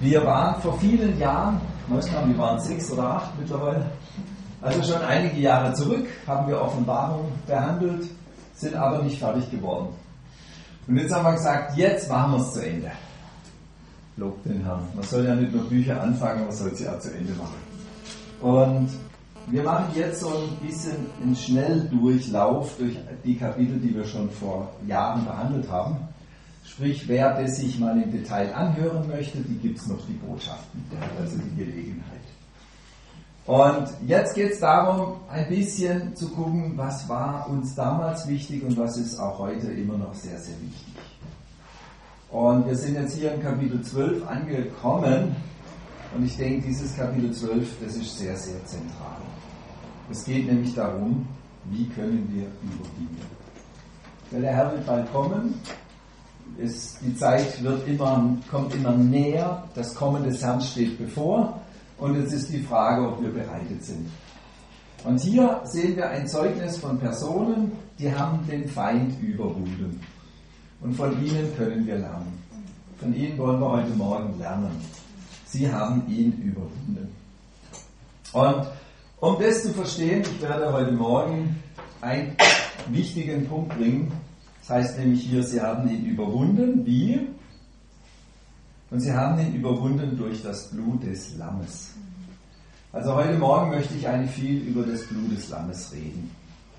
Wir waren vor vielen Jahren, ich weiß gar nicht, wir waren 6 oder 8 mittlerweile, also schon einige Jahre zurück, haben wir Offenbarung behandelt, sind aber nicht fertig geworden. Und jetzt haben wir gesagt, jetzt machen wir es zu Ende. Lob den Herrn. Man soll ja nicht nur Bücher anfangen, man soll sie auch zu Ende machen. Und wir machen jetzt so ein bisschen einen Schnelldurchlauf durch die Kapitel, die wir schon vor Jahren behandelt haben. Sprich, wer das sich mal im Detail anhören möchte, die gibt es noch, die Botschaften. Der hat also die Gelegenheit. Und jetzt geht es darum, ein bisschen zu gucken, was war uns damals wichtig und was ist auch heute immer noch sehr, sehr wichtig. Und wir sind jetzt hier im Kapitel 12 angekommen und ich denke, dieses Kapitel 12, das ist sehr, sehr zentral. Es geht nämlich darum, wie können wir überwinden. Weil der Herr wird bald kommen, die Zeit kommt immer näher, das Kommen des Herrn steht bevor und jetzt ist die Frage, ob wir bereitet sind. Und hier sehen wir ein Zeugnis von Personen, die haben den Feind überwunden. Und von ihnen können wir lernen. Von ihnen wollen wir heute Morgen lernen. Sie haben ihn überwunden. Und um das zu verstehen, ich werde heute Morgen einen wichtigen Punkt bringen. Das heißt nämlich hier, sie haben ihn überwunden. Wie? Und sie haben ihn überwunden durch das Blut des Lammes. Also heute Morgen möchte ich eigentlich viel über das Blut des Lammes reden.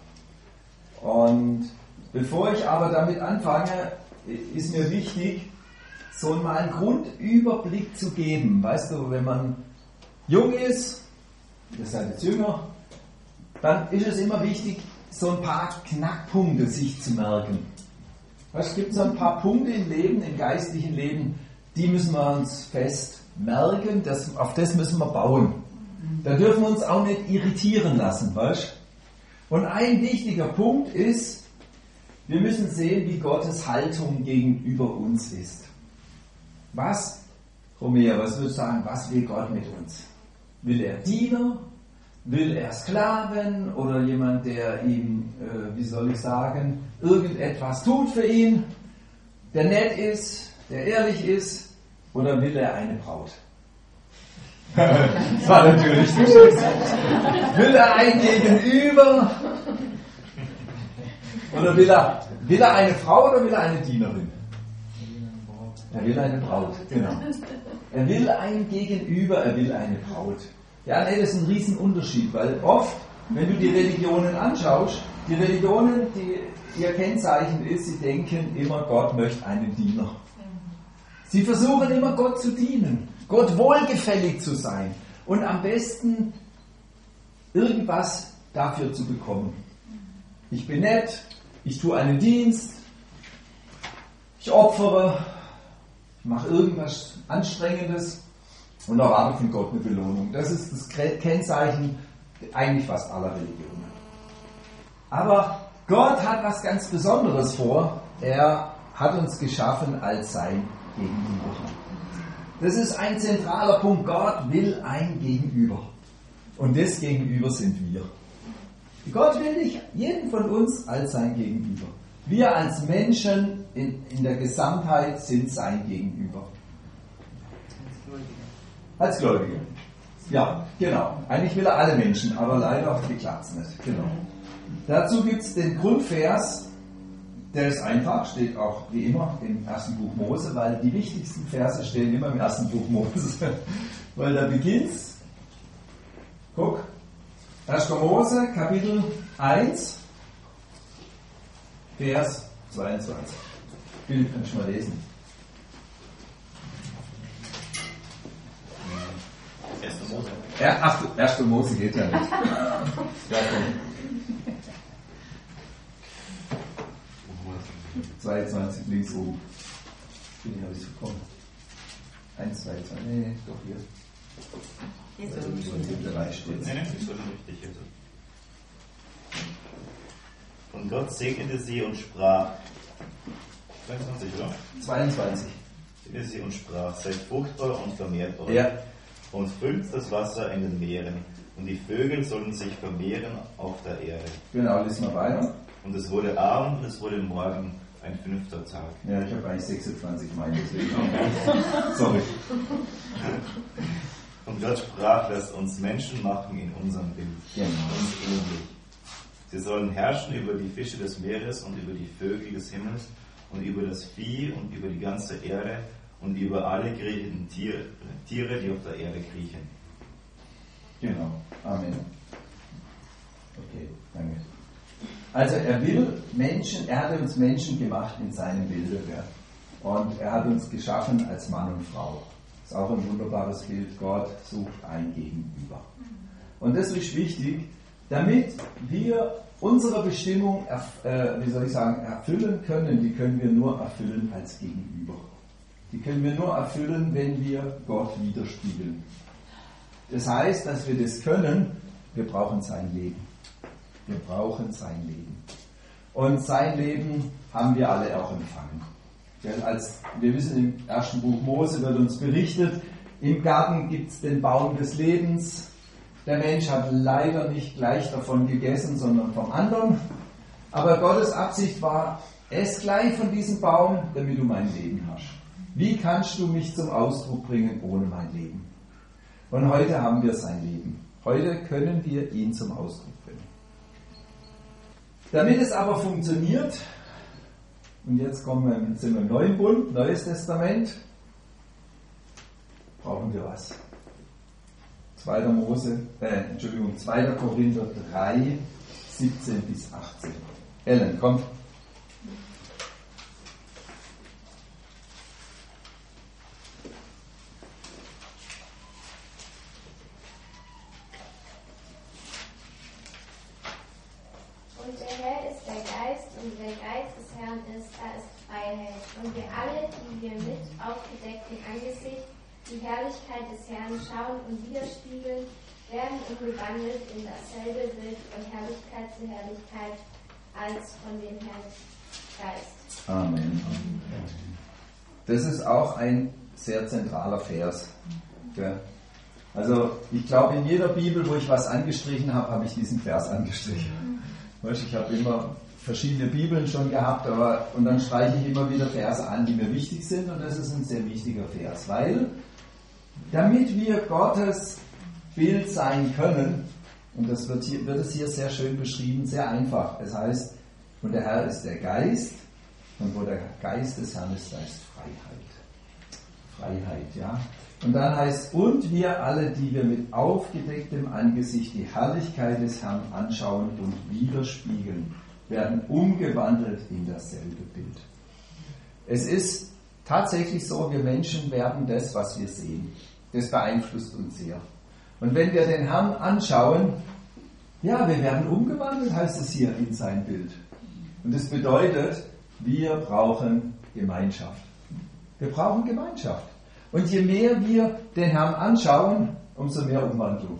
Und bevor ich aber damit anfange, ist mir wichtig, so mal einen Grundüberblick zu geben. Weißt du, wenn man jung ist, ihr seid jetzt jünger, dann ist es immer wichtig, so ein paar Knackpunkte sich zu merken. Es gibt so ein paar Punkte im Leben, im geistlichen Leben, die müssen wir uns fest merken, auf das müssen wir bauen. Da dürfen wir uns auch nicht irritieren lassen, weißt du? Und ein wichtiger Punkt ist, wir müssen sehen, wie Gottes Haltung gegenüber uns ist. Was, Romea, was würdest du sagen, was will Gott mit uns? Will er Diener? Will er Sklaven? Oder jemand, der ihm, irgendetwas tut für ihn? Der nett ist, der ehrlich ist? Oder will er eine Braut? Das war natürlich nicht. Will er ein Gegenüber? Oder will er eine Frau oder will er eine Dienerin? Er will eine Braut, genau. Er will ein Gegenüber, er will eine Braut. Ja, nee, das ist ein Riesenunterschied, weil oft, wenn du die Religionen anschaust, die Religionen, ihr Kennzeichen ist, sie denken immer, Gott möchte einen Diener. Sie versuchen immer, Gott zu dienen, Gott wohlgefällig zu sein und am besten irgendwas dafür zu bekommen. Ich bin nett, ich tue einen Dienst, ich opfere, ich mache irgendwas Anstrengendes und erwarte von Gott eine Belohnung. Das ist das Kennzeichen eigentlich fast aller Religionen. Aber Gott hat was ganz Besonderes vor. Er hat uns geschaffen als sein Gegenüber. Das ist ein zentraler Punkt. Gott will ein Gegenüber. Und das Gegenüber sind wir. Gott will dich, jeden von uns, als sein Gegenüber. Wir als Menschen in der Gesamtheit sind sein Gegenüber. Als Gläubige. Ja, genau. Eigentlich will er alle Menschen, aber leider klappt es nicht. Genau. Dazu gibt es den Grundvers, der ist einfach, steht auch wie immer im ersten Buch Mose, weil die wichtigsten Verse stehen immer im ersten Buch Mose. Weil da beginnt's. Guck. 1. Mose, Kapitel 1, Vers 22. Philipp, kannst du mal lesen? 1. Mose. Ja, 1. Mose geht ja nicht. Ja, komm. 22 links oben. Bin ich, habe ich es bekommen. 1, 2, 2. Nee, doch hier. Also, in der Reihe steht. Nein, ist schon richtig. Und Gott segnete sie und sprach. 22, oder? 22. Segnete sie und sprach: Seid fruchtbar und vermehrt euch. Ja. Und füllt das Wasser in den Meeren. Und die Vögel sollen sich vermehren auf der Erde. Genau, lesen wir weiter. Und es wurde Abend und es wurde Morgen. ein 5. Tag. Ja, ich habe eigentlich 26 Meilen, deswegen. Sorry. Und Gott sprach, lasst uns Menschen machen in unserem Bild, uns ähnlich. Sie sollen herrschen über die Fische des Meeres und über die Vögel des Himmels und über das Vieh und über die ganze Erde und über alle kriechenden Tiere, die auf der Erde kriechen. Genau. Amen. Okay, danke. Also er will Menschen, er hat uns Menschen gemacht in seinem Bilde. Und er hat uns geschaffen als Mann und Frau. Das ist auch ein wunderbares Bild. Gott sucht ein Gegenüber. Und das ist wichtig, damit wir unsere Bestimmung erfüllen können. Die können wir nur erfüllen als Gegenüber. Die können wir nur erfüllen, wenn wir Gott widerspiegeln. Das heißt, dass wir das können, wir brauchen sein Leben. Wir brauchen sein Leben. Und sein Leben haben wir alle auch empfangen. Wir wissen, im ersten Buch Mose wird uns berichtet, im Garten gibt es den Baum des Lebens. Der Mensch hat leider nicht gleich davon gegessen, sondern vom anderen. Aber Gottes Absicht war, ess gleich von diesem Baum, damit du mein Leben hast. Wie kannst du mich zum Ausdruck bringen ohne mein Leben? Und heute haben wir sein Leben. Heute können wir ihn zum Ausdruck bringen. Damit es aber funktioniert, und jetzt sind wir im Neuen Bund, Neues Testament, brauchen wir was. 2. Korinther 3, 17 bis 18. Ellen, komm. Und der Herr ist der Geist, und der Geist des Herrn ist, da ist Freiheit. Und wir alle, die wir mit aufgedecktem Angesicht die Herrlichkeit des Herrn schauen und widerspiegeln, werden umgewandelt in dasselbe Bild von Herrlichkeit zu Herrlichkeit als von dem Herrn Geist. Amen. Das ist auch ein sehr zentraler Vers. Also ich glaube, in jeder Bibel, wo ich was angestrichen habe, habe ich diesen Vers angestrichen. Ich habe immer verschiedene Bibeln schon gehabt, und dann streiche ich immer wieder Verse an, die mir wichtig sind, und das ist ein sehr wichtiger Vers, weil damit wir Gottes Bild sein können, und das wird es hier sehr schön beschrieben, sehr einfach. Es heißt, und der Herr ist der Geist, und wo der Geist des Herrn ist, da ist Freiheit. Freiheit, ja. Und dann heißt, und wir alle, die wir mit aufgedecktem Angesicht die Herrlichkeit des Herrn anschauen und widerspiegeln, werden umgewandelt in dasselbe Bild. Es ist tatsächlich so, wir Menschen werden das, was wir sehen. Das beeinflusst uns sehr. Und wenn wir den Herrn anschauen, ja, wir werden umgewandelt, heißt es hier, in sein Bild. Und das bedeutet, wir brauchen Gemeinschaft. Wir brauchen Gemeinschaft. Und je mehr wir den Herrn anschauen, umso mehr Umwandlung.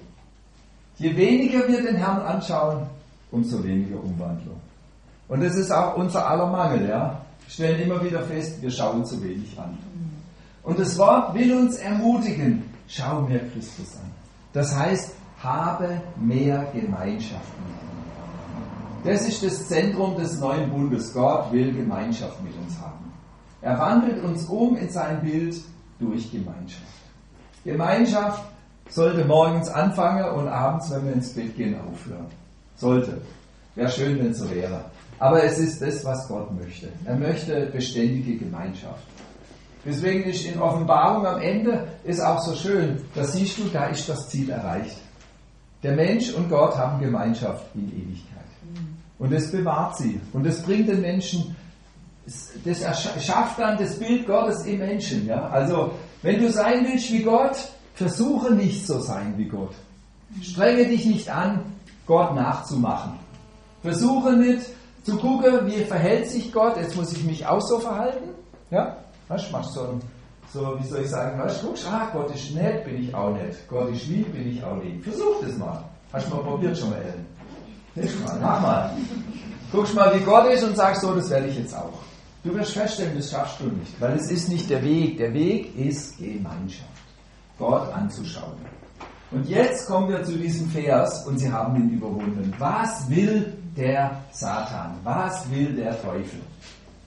Je weniger wir den Herrn anschauen, umso weniger Umwandlung. Und das ist auch unser aller Mangel. Ja? Wir stellen immer wieder fest, wir schauen zu wenig an. Und das Wort will uns ermutigen, schau mir Christus an. Das heißt, habe mehr Gemeinschaft mit ihm. Das ist das Zentrum des neuen Bundes. Gott will Gemeinschaft mit uns haben. Er wandelt uns um in sein Bild durch Gemeinschaft. Gemeinschaft sollte morgens anfangen und abends, wenn wir ins Bett gehen, aufhören. Sollte. Wäre schön, wenn es so wäre. Aber es ist das, was Gott möchte. Er möchte beständige Gemeinschaft. Deswegen ist in Offenbarung am Ende ist auch so schön, da siehst du, da ist das Ziel erreicht. Der Mensch und Gott haben Gemeinschaft in Ewigkeit. Und das bewahrt sie. Und das bringt den Menschen, das erschafft dann das Bild Gottes im Menschen. Ja? Also, wenn du sein willst wie Gott, versuche nicht so sein wie Gott. Strenge dich nicht an, Gott nachzumachen. Versuche nicht zu gucken, wie verhält sich Gott, jetzt muss ich mich auch so verhalten. Ja? Machst so, wie soll ich sagen, guckst, Gott ist nett, bin ich auch nett. Gott ist lieb, bin ich auch lieb. Versuch das mal. Hast du mal probiert schon mal, Ellen? Mach mal. Guckst mal, wie Gott ist und sagst so, das werde ich jetzt auch. Du wirst feststellen, das schaffst du nicht, weil es ist nicht der Weg. Der Weg ist Gemeinschaft. Gott anzuschauen. Und jetzt kommen wir zu diesem Vers und sie haben ihn überwunden. Was will der Satan? Was will der Teufel?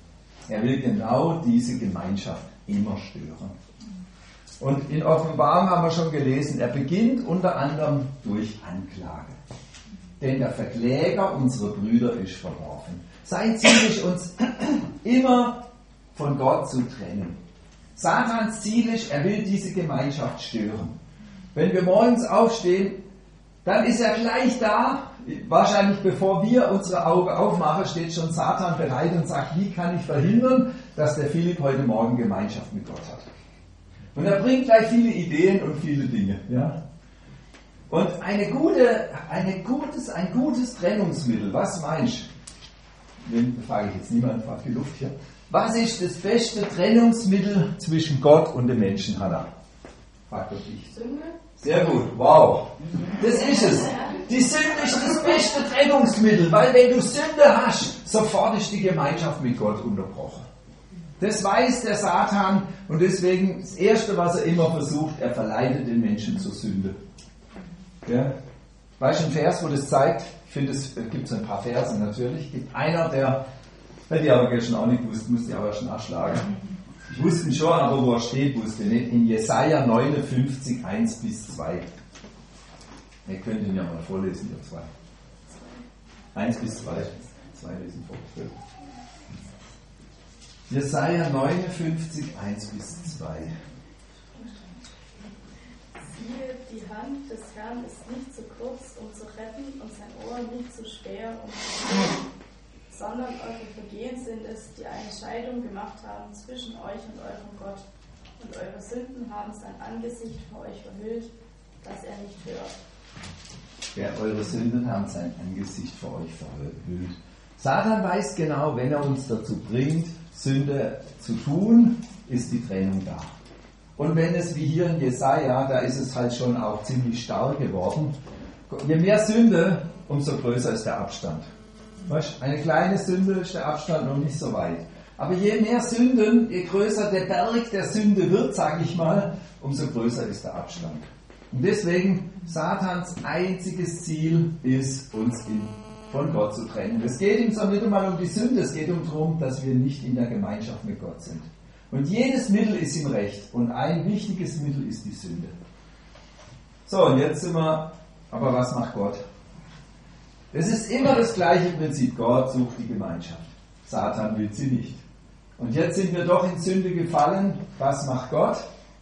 Er will genau diese Gemeinschaft immer stören. Und in Offenbarung haben wir schon gelesen, er beginnt unter anderem durch Anklage. Denn der Verkläger unserer Brüder ist verworfen. Sein Ziel ist, uns immer von Gott zu trennen. Satans Ziel ist, er will diese Gemeinschaft stören. Wenn wir morgens aufstehen, dann ist er gleich da. Wahrscheinlich bevor wir unsere Augen aufmachen, steht schon Satan bereit und sagt, wie kann ich verhindern, dass der Philipp heute Morgen Gemeinschaft mit Gott hat. Und er bringt gleich viele Ideen und viele Dinge. Ja? Und ein gutes Trennungsmittel, was meinst du? Frage ich jetzt niemanden, fragt die Luft hier. Was ist das beste Trennungsmittel zwischen Gott und dem Menschen, Hannah? Fragt doch dich. Sünde? Sehr gut, wow. Das ist es. Die Sünde ist das beste Trennungsmittel, weil wenn du Sünde hast, sofort ist die Gemeinschaft mit Gott unterbrochen. Das weiß der Satan und deswegen das Erste, was er immer versucht, er verleitet den Menschen zur Sünde. Ja? Weißt du, ein Vers, wo das zeigt? Ich finde, es gibt so ein paar Verse natürlich. Es gibt einer, der, hätte ich aber gestern auch nicht gewusst, musste ich aber erst nachschlagen. Ich wusste ihn schon, aber wo er steht, wusste ich nicht. In Jesaja 59, 1-2. Ihr könnt ihn ja mal vorlesen, ihr zwei. 1-2. 2 lesen vor. Jesaja 59, 1-2. Siehe, die Hand des Herrn ist nicht zu kurz, um zu retten, und sein Ohr nicht zu schwer, um zu hören, sondern eure Vergehen sind es, die eine Scheidung gemacht haben zwischen euch und eurem Gott. Und eure Sünden haben sein Angesicht vor euch verhüllt, dass er nicht hört. Ja, eure Sünden haben sein Angesicht vor euch verhüllt. Satan weiß genau, wenn er uns dazu bringt, Sünde zu tun, ist die Trennung da. Und wenn es wie hier in Jesaja, da ist es halt schon auch ziemlich stark geworden. Je mehr Sünde, umso größer ist der Abstand. Weißt, eine kleine Sünde ist der Abstand noch nicht so weit. Aber je mehr Sünden, je größer der Berg der Sünde wird, sage ich mal, umso größer ist der Abstand. Und deswegen, Satans einziges Ziel ist, uns von Gott zu trennen. Es geht ihm so nicht einmal um die Sünde, es geht darum, dass wir nicht in der Gemeinschaft mit Gott sind. Und jedes Mittel ist ihm recht. Und ein wichtiges Mittel ist die Sünde. So, und jetzt sind wir, aber was macht Gott? Es ist immer das gleiche Prinzip. Gott sucht die Gemeinschaft. Satan will sie nicht. Und jetzt sind wir doch in Sünde gefallen. Was macht Gott?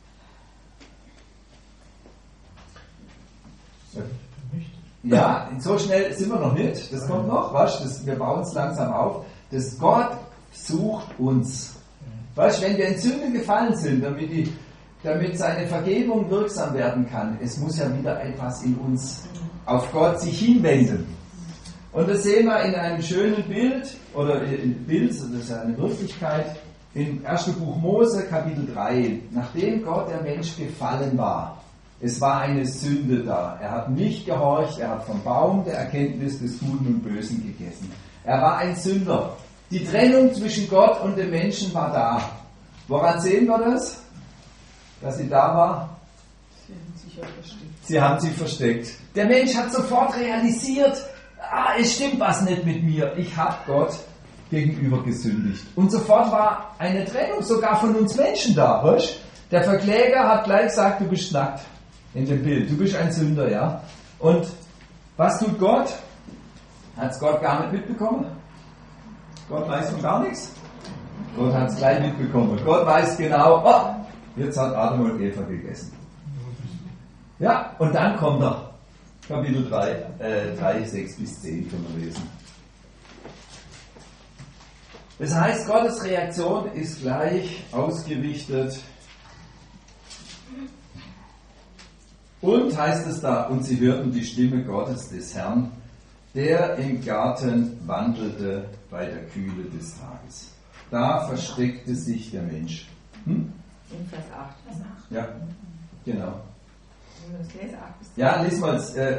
Ja, so schnell sind wir noch nicht. Das kommt noch. Weißt, wir bauen es langsam auf. Das Gott sucht uns. Weißt, wenn wir in Sünde gefallen sind, damit seine Vergebung wirksam werden kann, es muss ja wieder etwas in uns auf Gott sich hinwenden. Und das sehen wir in einem schönen Bild, das ist ja eine Wirklichkeit, im 1. Buch Mose, Kapitel 3. Nachdem Gott der Mensch gefallen war, es war eine Sünde da. Er hat nicht gehorcht, er hat vom Baum der Erkenntnis des Guten und Bösen gegessen. Er war ein Sünder. Die Trennung zwischen Gott und dem Menschen war da. Woran sehen wir das? Dass sie da war? Sie haben sich versteckt. Der Mensch hat sofort realisiert, es stimmt was nicht mit mir. Ich habe Gott gegenüber gesündigt. Und sofort war eine Trennung sogar von uns Menschen da. Weißt? Der Verkläger hat gleich gesagt, du bist nackt in dem Bild. Du bist ein Sünder, ja. Und was tut Gott? Hat es Gott gar nicht mitbekommen? Gott weiß von gar nichts. Gott hat es gleich mitbekommen. Gott weiß genau, jetzt hat Adam und Eva gegessen. Ja, und dann kommt er. Kapitel 3, 6-10 können wir lesen. Das heißt, Gottes Reaktion ist gleich ausgerichtet. Und heißt es da, und sie hörten die Stimme Gottes des Herrn, der im Garten wandelte bei der Kühle des Tages. Da versteckte sich der Mensch. In Vers 8. Ja, genau. Das lese 8 bis 10. Ja, lies mal.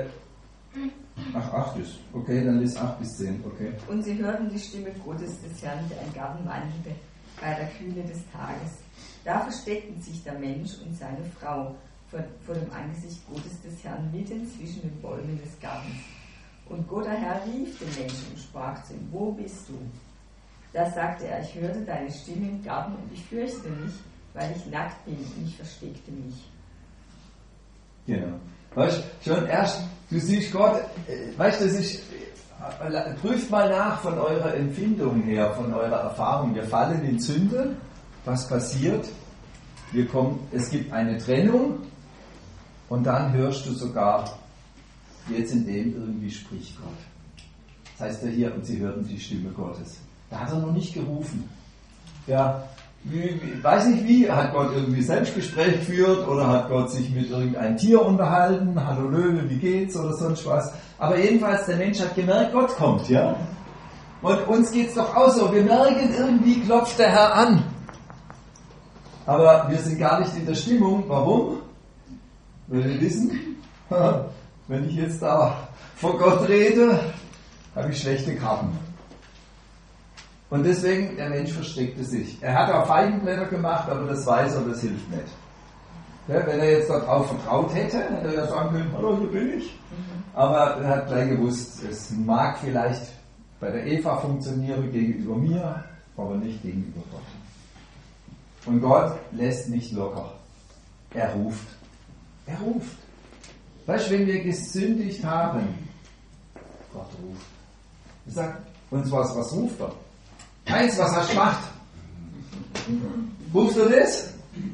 8 ist. Okay, dann lies 8 bis 10. Okay. Und sie hörten die Stimme Gottes des Herrn, der im Garten wandelte bei der Kühle des Tages. Da versteckten sich der Mensch und seine Frau vor dem Angesicht Gottes des Herrn mitten zwischen den Bäumen des Gartens. Und Gott, der Herr, rief den Menschen und sprach zu ihm: Wo bist du? Da sagte er, ich hörte deine Stimme im Garten und ich fürchte mich, weil ich nackt bin und ich versteckte mich. Genau. Weißt du, schon erst, du siehst Gott, weißt du, das ist, prüft mal nach von eurer Empfindung her, von eurer Erfahrung. Wir fallen in Sünde, was passiert? Es gibt eine Trennung und dann hörst du sogar, jetzt in dem irgendwie spricht Gott. Das heißt ja hier, und sie hörten die Stimme Gottes. Da hat er noch nicht gerufen. Ja, weiß nicht wie, hat Gott irgendwie Selbstgespräch geführt oder hat Gott sich mit irgendeinem Tier unterhalten, hallo Löwe, wie geht's oder sonst was. Aber jedenfalls, der Mensch hat gemerkt, Gott kommt, ja. Und uns geht's doch auch so, wir merken, irgendwie klopft der Herr an. Aber wir sind gar nicht in der Stimmung. Warum? Weil wir wissen, wenn ich jetzt da vor Gott rede, habe ich schlechte Karten. Und deswegen, der Mensch versteckte sich. Er hat auch Feigenblätter gemacht, aber das weiß er, das hilft nicht. Ja, wenn er jetzt darauf vertraut hätte, hätte er ja sagen können, hallo, hier bin ich. Aber er hat gleich gewusst, es mag vielleicht bei der Eva funktionieren gegenüber mir, aber nicht gegenüber Gott. Und Gott lässt nicht locker. Er ruft. Er ruft. Weißt du, wenn wir gesündigt haben, Gott ruft. Er sagt, und was ruft er? Eins, was hast du gemacht? Rufst du das?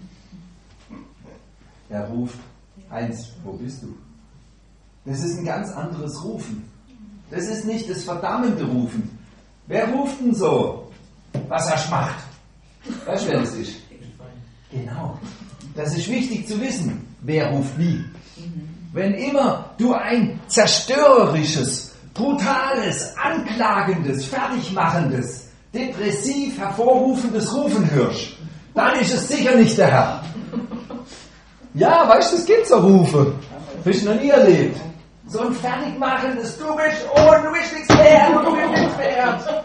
Er ruft, Heinz, wo bist du? Das ist ein ganz anderes Rufen. Das ist nicht das verdammende Rufen. Wer ruft denn so? Was hast du gemacht? Weißt du, wer das ist? Genau. Das ist wichtig zu wissen. Wer ruft wie? Wenn immer du ein zerstörerisches, brutales, anklagendes, fertigmachendes, depressiv hervorrufendes Rufen hörst, dann ist es sicher nicht der Herr. Ja, weißt du, es gibt so Rufe. Hast du noch nie erlebt. So ein fertigmachendes, du bist nichts wert, du bist nichts wert.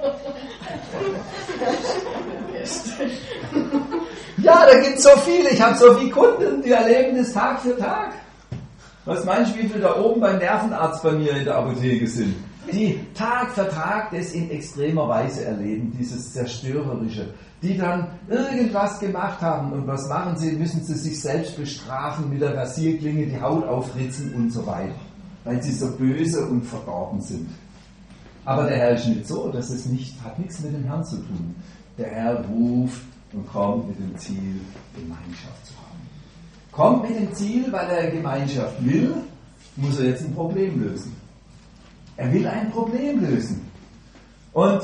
Ja, da gibt es so viele. Ich habe so viele Kunden, die erleben das Tag für Tag. Was meinst du, wie viele da oben beim Nervenarzt bei mir in der Apotheke sind? Die Tag für Tag das in extremer Weise erleben, dieses Zerstörerische. Die dann irgendwas gemacht haben. Und was machen sie? Müssen sie sich selbst bestrafen, mit der Rasierklinge die Haut aufritzen und so weiter. Weil sie so böse und verdorben sind. Aber der Herr ist nicht so. Das ist nicht, hat nichts mit dem Herrn zu tun. Der Herr ruft und kommt mit dem Ziel, Gemeinschaft zu haben. Kommt mit dem Ziel, weil er Gemeinschaft will, muss er jetzt ein Problem lösen. Er will ein Problem lösen. Und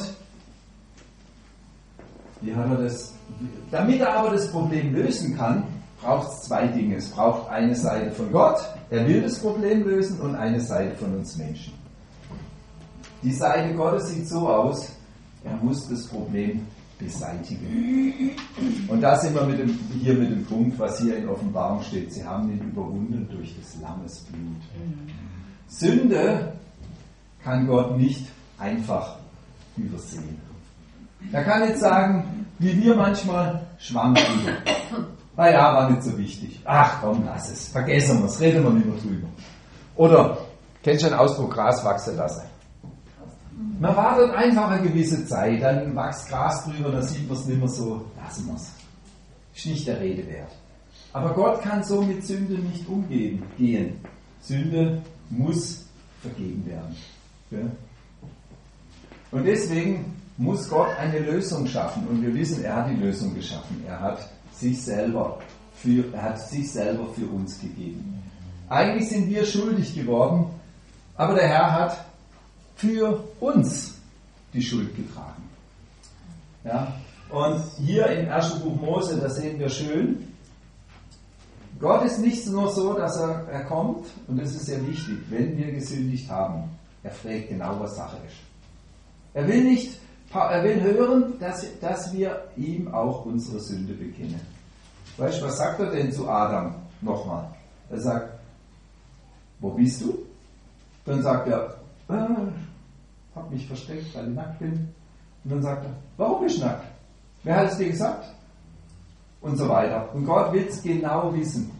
wie hat er das? Damit er aber das Problem lösen kann, braucht es zwei Dinge. Es braucht eine Seite von Gott, er will das Problem lösen, und eine Seite von uns Menschen. Die Seite Gottes sieht so aus, er muss das Problem beseitigen. Und da sind wir mit dem Punkt, was hier in Offenbarung steht. Sie haben ihn überwunden durch des Lammes Blut. Sünde kann Gott nicht einfach übersehen. Er kann nicht sagen, wie wir manchmal, Schwamm drüber. Naja, war nicht so wichtig. Ach komm, lass es. Vergessen wir es, reden wir nicht mehr drüber. Oder, kennst du den Ausdruck, Gras wachsen lassen? Man wartet einfach eine gewisse Zeit, dann wächst Gras drüber, dann sieht man es nicht mehr so, lassen wir es. Ist nicht der Rede wert. Aber Gott kann so mit Sünde nicht umgehen. Sünde muss vergeben werden. Ja? Und deswegen muss Gott eine Lösung schaffen. Und wir wissen, er hat die Lösung geschaffen. Er hat sich selber für uns gegeben. Eigentlich sind wir schuldig geworden, aber der Herr hat für uns die Schuld getragen. Ja? Und hier im 1. Buch Mose, da sehen wir schön, Gott ist nicht nur so, dass er kommt, und das ist sehr wichtig, wenn wir gesündigt haben. Er fragt genau, was Sache ist. Er will hören, dass wir ihm auch unsere Sünde bekennen. Weißt du, was sagt er denn zu Adam? Nochmal. Er sagt, wo bist du? Dann sagt er, hab mich versteckt, weil ich nackt bin. Und dann sagt er, warum bist du nackt? Wer hat es dir gesagt? Und so weiter. Und Gott will es genau wissen.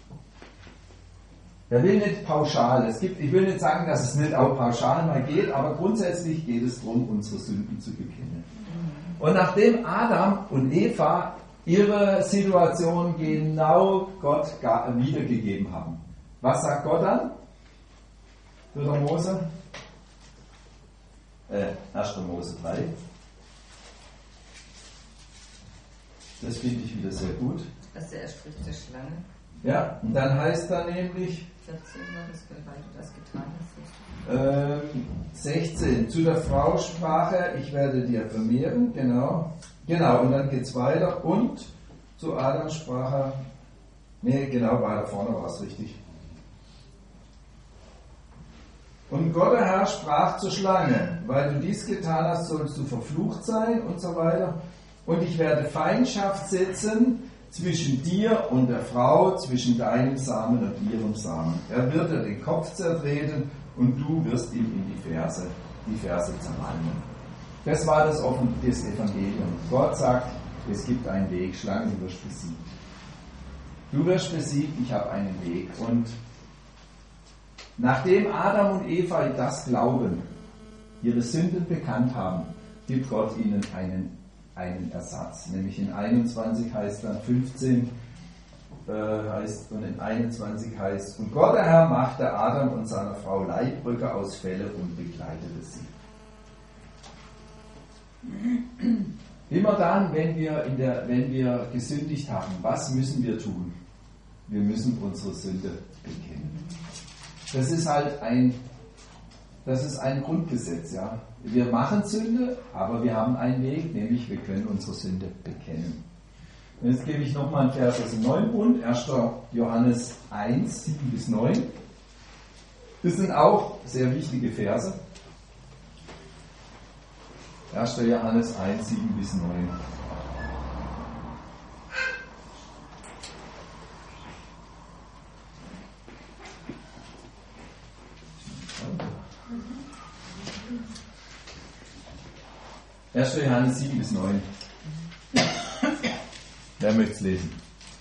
Er will nicht pauschal. Ich will nicht sagen, dass es nicht auch pauschal mal geht, aber grundsätzlich geht es darum, unsere Sünden zu bekennen. Und nachdem Adam und Eva ihre Situation genau Gott wiedergegeben haben, was sagt Gott dann? 1. Mose 3. Das finde ich wieder sehr gut. Also er spricht der Schlange. Ja, und dann heißt da nämlich 14 war das, weil du das getan hast. 16. Zu der Frau sprach er, ich werde dir vermehren, genau. Genau, und dann geht es weiter. Und zu Adam sprach er, nee, genau, weiter vorne war es richtig. Und Gott der Herr sprach zur Schlange, weil du dies getan hast, sollst du verflucht sein und so weiter. Und ich werde Feindschaft setzen zwischen dir und der Frau, zwischen deinem Samen und ihrem Samen. Er wird dir den Kopf zertreten und du wirst ihm in die Ferse zermalmen. Das war das Evangelium. Gott sagt, es gibt einen Weg, Schlange, du wirst besiegt. Du wirst besiegt, ich habe einen Weg. Und nachdem Adam und Eva das glauben, ihre Sünden bekannt haben, gibt Gott ihnen einen Ersatz. Nämlich in 21 heißt dann 15 und in 21 heißt, und Gott der Herr machte Adam und seiner Frau Leibbrücke aus Felle und begleitete sie. Immer dann, wenn wir gesündigt haben, was müssen wir tun? Wir müssen unsere Sünde bekennen. Das ist ein Grundgesetz, ja. Wir machen Sünde, aber wir haben einen Weg, nämlich wir können unsere Sünde bekennen. Und jetzt gebe ich nochmal einen Vers aus dem Neuen Bund, 1. Johannes 1, 7 bis 9. Das sind auch sehr wichtige Verse. 1. Johannes 1, 7 bis 9. Johannes 7 bis 9. Wer möchte es lesen?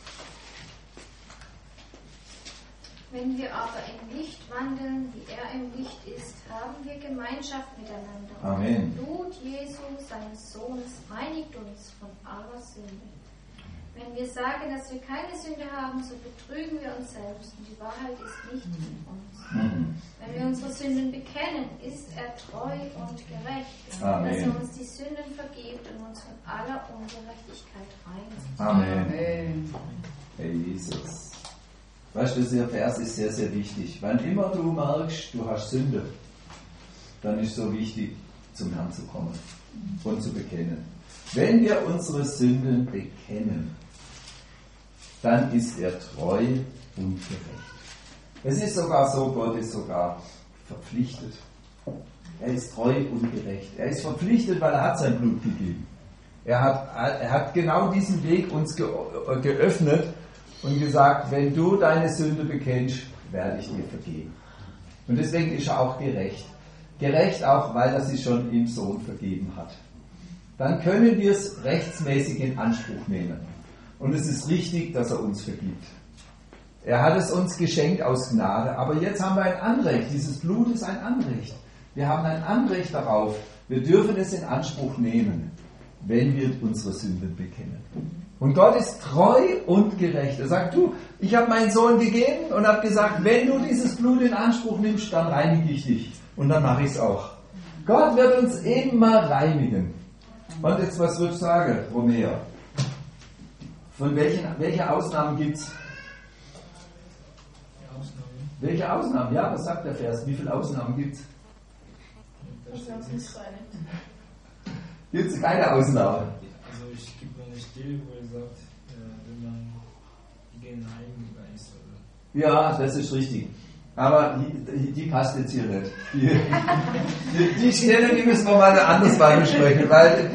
Wenn wir aber im Licht wandeln, wie er im Licht ist, haben wir Gemeinschaft miteinander. Amen. Das Blut Jesu, seines Sohnes, reinigt uns von aller Sünde. Wenn wir sagen, dass wir keine Sünde haben, so betrügen wir uns selbst und die Wahrheit ist nicht in uns. Wenn wir unsere Sünden bekennen, ist er treu und gerecht, dass er uns die Sünden vergibt und uns von aller Ungerechtigkeit reinigt. Amen. Herr Jesus. Weißt du, dieser Vers ist sehr, sehr wichtig. Wann immer du merkst, du hast Sünde, dann ist es so wichtig, zum Herrn zu kommen und zu bekennen. Wenn wir unsere Sünden bekennen, dann ist er treu und gerecht. Es ist sogar so, Gott ist sogar verpflichtet. Er ist treu und gerecht. Er ist verpflichtet, weil er hat sein Blut gegeben. Er hat genau diesen Weg uns geöffnet und gesagt, wenn du deine Sünde bekennst, werde ich dir vergeben. Und deswegen ist er auch gerecht. Gerecht auch, weil er sie schon im Sohn vergeben hat. Dann können wir es rechtsmäßig in Anspruch nehmen. Und es ist richtig, dass er uns vergibt. Er hat es uns geschenkt aus Gnade, aber jetzt haben wir ein Anrecht. Dieses Blut ist ein Anrecht. Wir haben ein Anrecht darauf. Wir dürfen es in Anspruch nehmen, wenn wir unsere Sünden bekennen. Und Gott ist treu und gerecht. Er sagt, du, ich habe meinen Sohn gegeben und habe gesagt, wenn du dieses Blut in Anspruch nimmst, dann reinige ich dich. Und dann mache ich es auch. Gott wird uns immer reinigen. Und jetzt, was würdest du sagen, Romeo? Von welche Ausnahmen gibt es? Welche Ausnahmen? Ja, was sagt der Vers? Wie viele Ausnahmen gibt es? Gibt es keine Ausnahme? Also ich gebe mir eine Stelle, wo er sagt, wenn man gegen Heiligen ist. Ja, das ist richtig. Aber die passt jetzt hier nicht. Die Stelle, die müssen wir mal anders besprechen, weil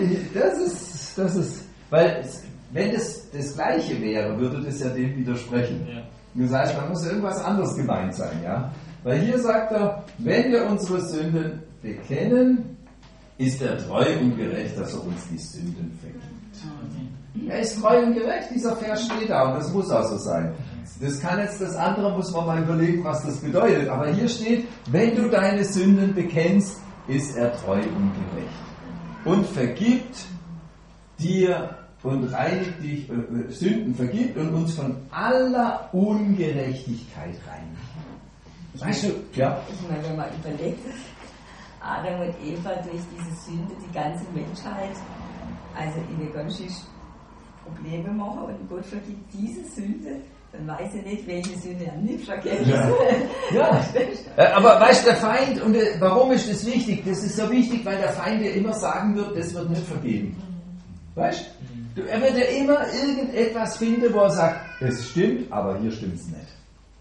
weil wenn das Gleiche wäre, würde das ja dem widersprechen. Ja. Das heißt, da muss irgendwas anderes gemeint sein, ja? Weil hier sagt er, wenn wir unsere Sünden bekennen, ist er treu und gerecht, dass er uns die Sünden vergibt. Er ist treu und gerecht, dieser Vers steht da und das muss auch so sein. Das andere muss man mal überlegen, was das bedeutet. Aber hier steht, wenn du deine Sünden bekennst, ist er treu und gerecht. Und vergibt dir und reinigt dich, Sünden vergibt und uns von aller Ungerechtigkeit reinigt. Weißt du, ja? Ich meine, wenn man überlegt, dass Adam und Eva durch diese Sünde die ganze Menschheit, also ihnen ganz schön Probleme machen und Gott vergibt diese Sünde, dann weiß er nicht, welche Sünde er nicht vergessen. Ja. Aber weißt du, der Feind, und warum ist das wichtig? Das ist so wichtig, weil der Feind dir immer sagen wird, das wird nicht vergeben. Weißt du? Er wird ja immer irgendetwas finden, wo er sagt, es stimmt, aber hier stimmt es nicht.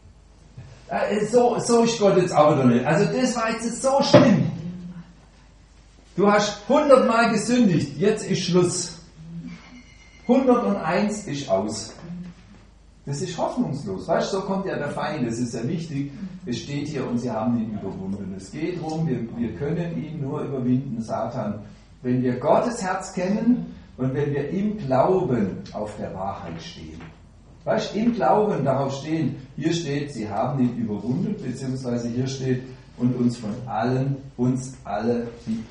So ist Gott jetzt auch wieder nicht. Also das war jetzt so schlimm. Du hast 100 Mal gesündigt, jetzt ist Schluss. 101 ist aus. Das ist hoffnungslos. Weißt du, so kommt ja der Feind, das ist ja wichtig. Es steht hier und sie haben ihn überwunden. Es geht darum, wir können ihn nur überwinden, Satan, wenn wir Gottes Herz kennen und wenn wir im Glauben auf der Wahrheit stehen. Weißt du, im Glauben darauf stehen, hier steht, sie haben ihn überwunden, beziehungsweise hier steht, und uns von allen, uns alle,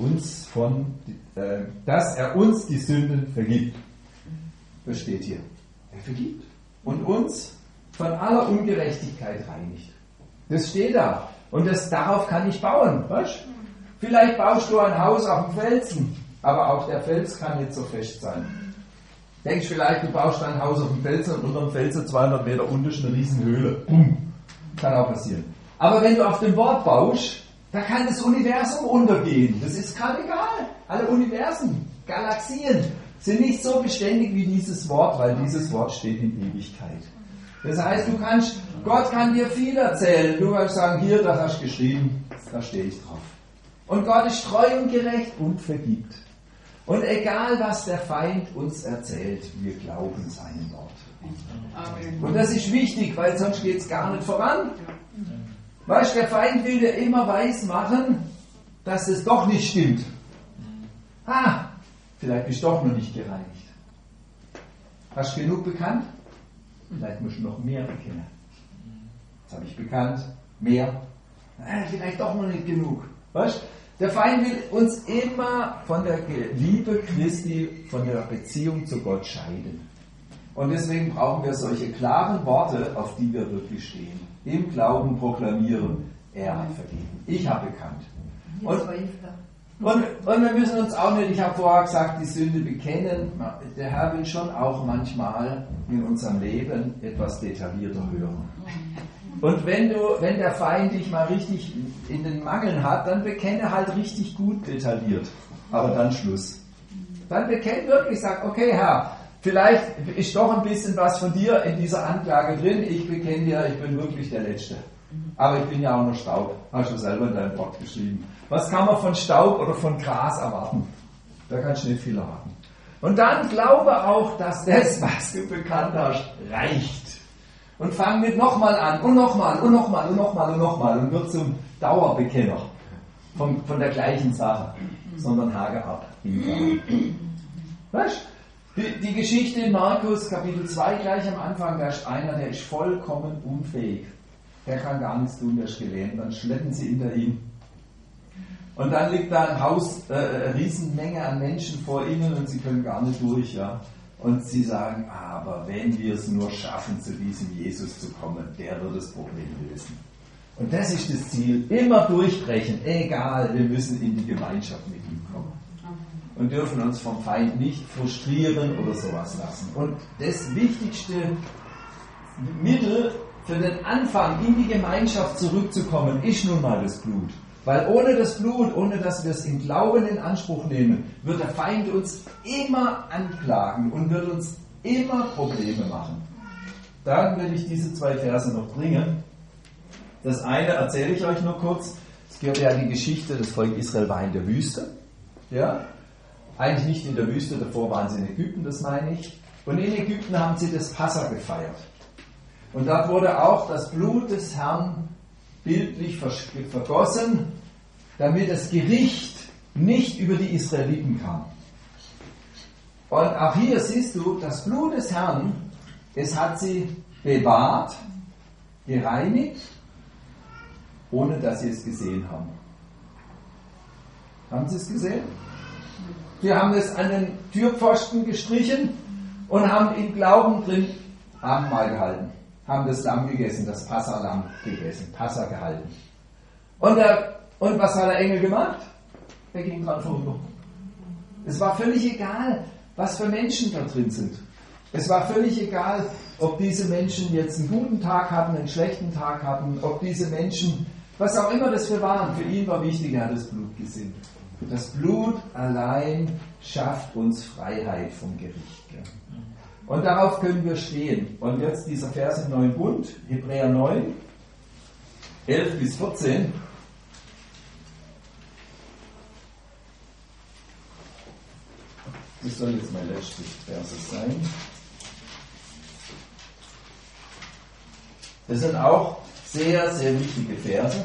dass er uns die Sünden vergibt. Das steht hier. Er vergibt. Und uns von aller Ungerechtigkeit reinigt. Das steht da. Und darauf kann ich bauen. Weißt? Vielleicht baust du ein Haus auf dem Felsen, aber auch der Fels kann nicht so fest sein. Denkst vielleicht, du baust ein Haus auf dem Felsen und unter dem Felsen 200 Meter unten ist eine riesen Höhle. Kann auch passieren. Aber wenn du auf dem Wort baust, da kann das Universum untergehen. Das ist gerade egal. Alle Universen, Galaxien sind nicht so beständig wie dieses Wort, weil dieses Wort steht in Ewigkeit. Das heißt, Gott kann dir viel erzählen. Du kannst sagen, hier, das hast du geschrieben, da stehe ich drauf. Und Gott ist treu und gerecht und vergibt. Und egal, was der Feind uns erzählt, wir glauben seinem Wort. Amen. Und das ist wichtig, weil sonst geht es gar nicht voran. Weißt du, der Feind will dir immer weismachen, dass es doch nicht stimmt. Vielleicht bist du doch noch nicht gereinigt. Hast du genug bekannt? Vielleicht musst du noch mehr bekennen. Jetzt habe ich bekannt, mehr. Vielleicht doch noch nicht genug. Weißt du? Der Feind will uns immer von der Liebe Christi, von der Beziehung zu Gott scheiden. Und deswegen brauchen wir solche klaren Worte, auf die wir wirklich stehen. Im Glauben proklamieren, er hat vergeben. Ich habe bekannt. Und wir müssen uns auch nicht, ich habe vorher gesagt, die Sünde bekennen. Der Herr will schon auch manchmal in unserem Leben etwas detaillierter hören. Und wenn der Feind dich mal richtig in den Mangeln hat, dann bekenne halt richtig gut detailliert. Aber dann Schluss. Dann bekenne wirklich, sag, okay Herr, vielleicht ist doch ein bisschen was von dir in dieser Anklage drin. Ich bekenne dir, ich bin wirklich der Letzte. Aber ich bin ja auch nur Staub. Hast du selber in deinem Wort geschrieben. Was kann man von Staub oder von Gras erwarten? Da kannst du nicht viel erwarten. Und dann glaube auch, dass das, was du bekannt hast, reicht. Und fang mit nochmal an und nochmal und nochmal und nochmal und nochmal und wird zum Dauerbekenner von der gleichen Sache, sondern hake ab. Weißt du? Die Geschichte in Markus Kapitel 2 gleich am Anfang, da ist einer, der ist vollkommen unfähig. Der kann gar nichts tun, der ist gelähmt. Dann schleppen sie hinter ihm. Und dann liegt da ein Haus, eine Riesenmenge an Menschen vor ihnen und sie können gar nicht durch. Ja? Und sie sagen, aber wenn wir es nur schaffen, zu diesem Jesus zu kommen, der wird das Problem lösen. Und das ist das Ziel. Immer durchbrechen, egal, wir müssen in die Gemeinschaft mit ihm kommen. Und dürfen uns vom Feind nicht frustrieren oder sowas lassen. Und das wichtigste Mittel für den Anfang, in die Gemeinschaft zurückzukommen, ist nun mal das Blut. Weil ohne das Blut, ohne dass wir es im Glauben in Anspruch nehmen, wird der Feind uns immer anklagen und wird uns immer Probleme machen. Dann will ich diese 2 Verse noch bringen. Das eine erzähle ich euch nur kurz. Es gehört ja die Geschichte, das Volk Israel war in der Wüste. Ja? Eigentlich nicht in der Wüste, davor waren sie in Ägypten, das meine ich. Und in Ägypten haben sie das Passa gefeiert. Und dort wurde auch das Blut des Herrn bildlich vergossen, damit das Gericht nicht über die Israeliten kam. Und auch hier siehst du, das Blut des Herrn, es hat sie bewahrt, gereinigt, ohne dass sie es gesehen haben. Haben sie es gesehen? Die haben es an den Türpfosten gestrichen und haben im Glauben drin Abendmahl gehalten. Haben das Lamm gegessen, das Passa-Lamm gegessen, Passa gehalten. Und was hat der Engel gemacht? Der ging dran vorüber. Es war völlig egal, was für Menschen da drin sind. Es war völlig egal, ob diese Menschen jetzt einen guten Tag hatten, einen schlechten Tag hatten, ob diese Menschen, was auch immer das für waren, für ihn war wichtig, er hat das Blut gesehen. Das Blut allein schafft uns Freiheit vom Gericht. Und darauf können wir stehen. Und jetzt dieser Vers im Neuen Bund, Hebräer 9, 11 bis 14. Das soll jetzt mein letztes Vers sein. Das sind auch sehr, sehr wichtige Verse.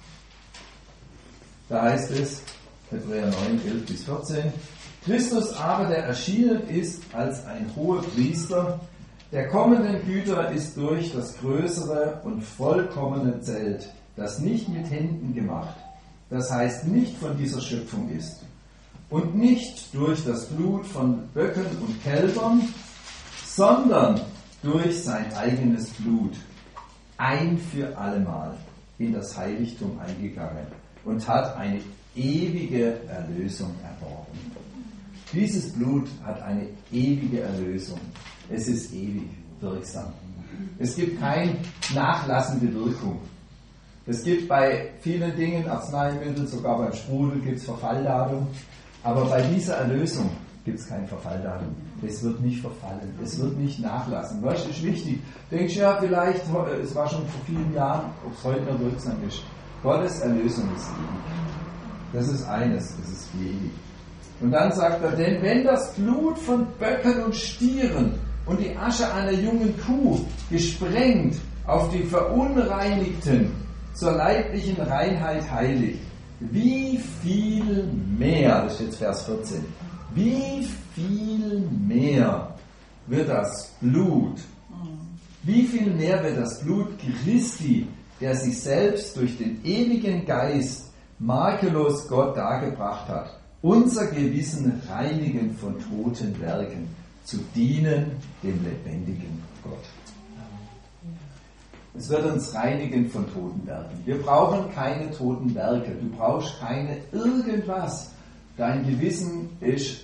Da heißt es, Hebräer 9, 11 bis 14, Christus aber, der erschienen ist als ein Hohepriester, der kommenden Güter ist durch das größere und vollkommene Zelt, das nicht mit Händen gemacht, das heißt nicht von dieser Schöpfung ist, und nicht durch das Blut von Böcken und Kälbern, sondern durch sein eigenes Blut, ein für allemal in das Heiligtum eingegangen und hat eine ewige Erlösung erworben. Dieses Blut hat eine ewige Erlösung. Es ist ewig wirksam. Es gibt keine nachlassende Wirkung. Es gibt bei vielen Dingen, Arzneimitteln, sogar beim Sprudel gibt es Verfalldatum. Aber bei dieser Erlösung gibt es kein Verfalldatum. Es wird nicht verfallen. Es wird nicht nachlassen. Was ist wichtig? Denkst du ja vielleicht, es war schon vor vielen Jahren, ob es heute noch wirksam ist. Gottes Erlösung ist ewig. Das ist eines, es ist ewig. Und dann sagt er, denn wenn das Blut von Böcken und Stieren und die Asche einer jungen Kuh gesprengt auf die Verunreinigten zur leiblichen Reinheit heiligt, wie viel mehr, das ist jetzt Vers 14, wie viel mehr wird das Blut Christi, der sich selbst durch den ewigen Geist makellos Gott dargebracht hat, unser Gewissen reinigen von toten Werken, zu dienen dem lebendigen Gott. Es wird uns reinigen von toten Werken. Wir brauchen keine toten Werke. Du brauchst keine irgendwas. Dein Gewissen ist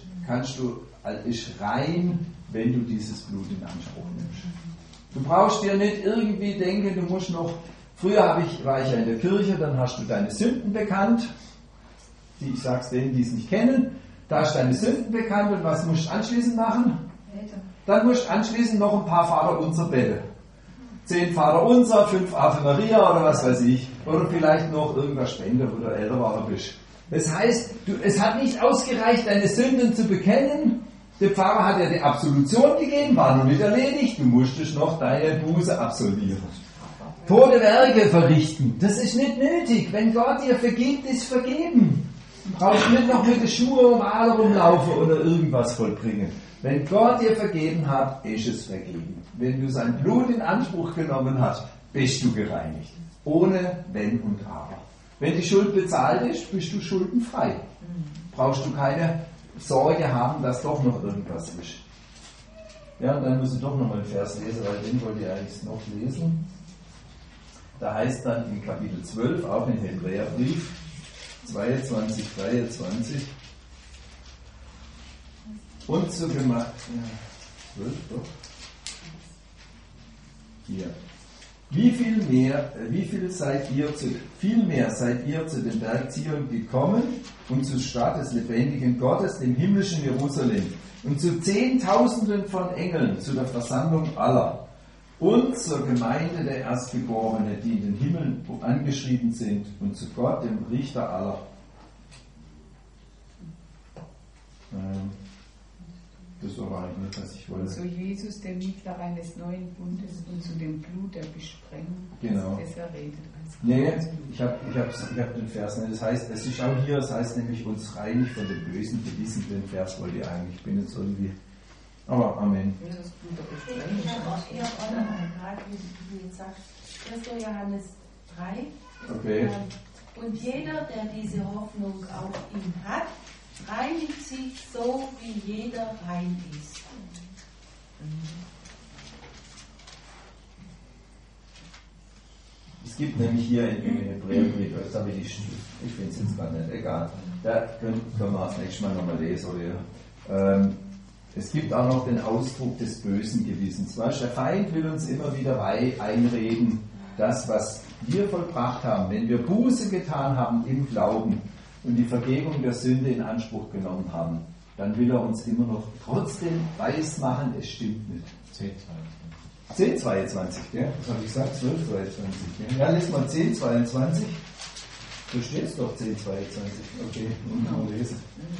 rein, wenn du dieses Blut in Anspruch nimmst. Du brauchst dir nicht irgendwie denken, du musst noch. Früher war ich ja in der Kirche, dann hast du deine Sünden bekannt. Ich sage es denen, die es nicht kennen. Da hast du deine Sünden bekannt und was musst du anschließend machen? Dann musst du anschließend noch ein paar Vaterunser beten. 10 Vaterunser, 5 Ave Maria oder was weiß ich. Oder vielleicht noch irgendwas Spende, wo du älter war bist. Das heißt, es hat nicht ausgereicht, deine Sünden zu bekennen. Der Pfarrer hat dir die Absolution gegeben, war noch nicht erledigt. Du musstest noch deine Buße absolvieren. Tote Werke verrichten, das ist nicht nötig. Wenn Gott dir vergibt, ist vergeben. Du brauchst nicht noch mit den Schuhen um Ader rumlaufen oder irgendwas vollbringen. Wenn Gott dir vergeben hat, ist es vergeben. Wenn du sein Blut in Anspruch genommen hast, bist du gereinigt. Ohne Wenn und Aber. Wenn die Schuld bezahlt ist, bist du schuldenfrei. Brauchst du keine Sorge haben, dass doch noch irgendwas ist. Ja, und dann muss ich doch noch mal einen Vers lesen, weil den wollte ich eigentlich noch lesen. Da heißt dann in Kapitel 12, auch im Hebräerbrief, 22, 23, und so gemacht, 12 doch, hier. Viel mehr seid ihr zu den Berg Zion gekommen und zur Stadt des lebendigen Gottes, dem himmlischen Jerusalem, und zu Zehntausenden von Engeln, zu der Versammlung aller, und zur Gemeinde der Erstgeborenen, die in den Himmeln angeschrieben sind, und zu Gott, dem Richter aller. Das war eigentlich nicht, was ich wollte. Zu Jesus, dem Mittler eines neuen Bundes, und zu dem Blut der Besprengung, genau. Das besser redet als Nee, ich hab den Vers nicht. Das heißt, es ist auch hier, das heißt nämlich uns reinig von dem bösen Gewissen. Den Vers wollte ich eigentlich. Ich bin jetzt irgendwie. Aber Amen. Ich habe auch gerade, wie du jetzt sagst, 1. Johannes 3. Okay. Und jeder, der diese Hoffnung auf ihn hat, reinigt sich so, wie jeder rein ist. Es gibt nämlich hier in Hebräerbrief, jetzt habe ich finde es jetzt gar nicht, egal. Da können wir das nächste Mal nochmal lesen. Oder, es gibt auch noch den Ausdruck des bösen Gewissens. Weißt, der Feind will uns immer wieder einreden, das, was wir vollbracht haben, wenn wir Buße getan haben im Glauben und die Vergebung der Sünde in Anspruch genommen haben, dann will er uns immer noch trotzdem weismachen, es stimmt nicht. 10,22, gell? Was habe ich gesagt? 12,22. Ja, lest mal 10,22. Da steht es doch 10,22. Okay, mal lesen.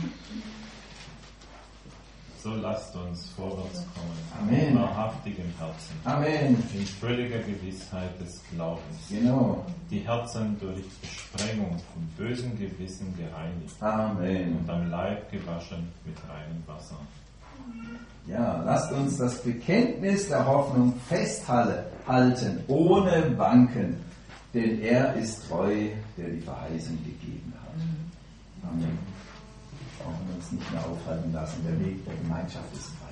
So lasst uns vorwärts kommen. Amen. Mit wahrhaftigem Herzen. Amen. In völliger Gewissheit des Glaubens. Genau. Die Herzen durch Besprengung vom bösen Gewissen gereinigt. Amen. Und am Leib gewaschen mit reinem Wasser. Ja, lasst uns das Bekenntnis der Hoffnung festhalten, ohne Wanken, denn er ist treu, der die Verheißung gegeben hat. Amen. Brauchen wir uns nicht mehr aufhalten lassen, der Weg der Gemeinschaft ist frei.